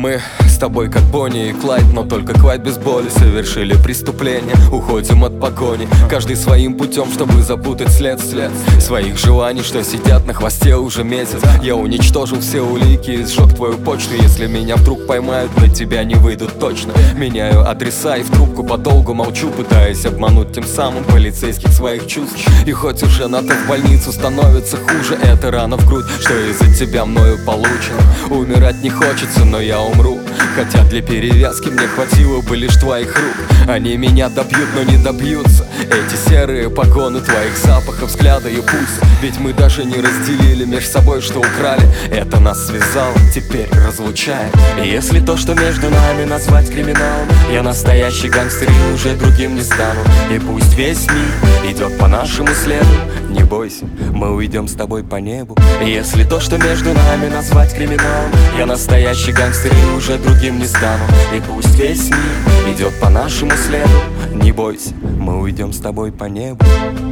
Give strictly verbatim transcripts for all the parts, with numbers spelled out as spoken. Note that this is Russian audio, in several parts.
Мы с тобой как Бонни и Клайд, но только Клайд без боли. Совершили преступление, уходим от погони. Каждый своим путем, чтобы запутать след, след своих желаний, что сидят на хвосте уже месяц. Я уничтожил все улики и сжег твою почту. Если меня вдруг поймают, на тебя не выйдут точно. Меняю адреса и в трубку подолгу молчу, пытаясь обмануть тем самым полицейских своих чувств. И хоть уже надо в больницу, становится хуже. Это рана в грудь, что из-за тебя мною получено. Умирать не хочется, но я умру. Хотя для перевязки мне хватило бы лишь твоих рук. Они меня добьют, но не добьются. Эти серые погоны твоих запахов, взгляда и пульса. Ведь мы даже не разделили меж собой, что украли. Это нас связало, теперь разлучает. И если то, что между нами назвать криминалом, я настоящий гангстер и уже другим не стану. И пусть весь мир идет по нашему следу, не бойся, мы уйдем с тобой по небу. И если то, что между нами назвать криминалом, я настоящий гангстер и уже другим не стану. И пусть весь мир идет по нашему следу, не бойся, мы уйдем с тобой по небу.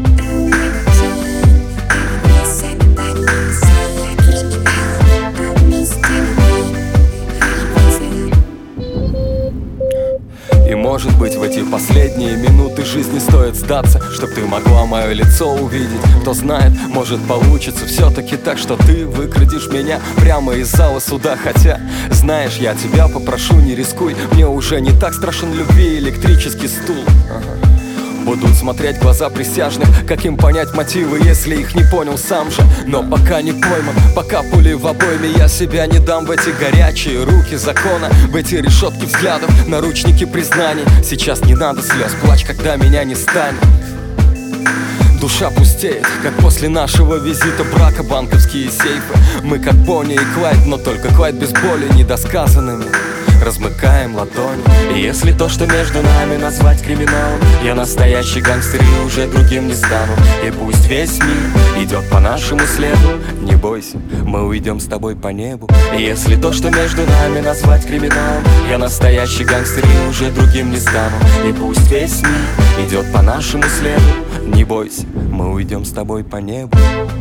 И может быть в эти последние минуты жизни стоит сдаться, чтоб ты могла мое лицо увидеть. Кто знает, может получится все-таки так, что ты выкрадешь меня прямо из зала суда. Хотя, знаешь, я тебя попрошу, не рискуй, мне уже не так страшен любви электрический стул. Будут смотреть глаза присяжных, как им понять мотивы, если их не понял сам же. Но пока не пойман, пока пули в обойме, я себя не дам в эти горячие руки закона, в эти решетки взглядов, наручники признаний. Сейчас не надо слез, плачь, когда меня не станет. Душа пустеет, как после нашего визита брака банковские сейфы. Мы как Бонни и Клайд, но только Клайд без боли, недосказанными размыкаем ладони. И если то, что между нами назвать криминалом, я настоящий гангстер и уже другим не стану. И пусть весь мир идет по нашему следу, не бойся, мы уйдем с тобой по небу. И если то, что между нами назвать криминалом, я настоящий гангстер и уже другим не стану. И пусть весь мир идет по нашему следу, не бойся, мы уйдем с тобой по небу.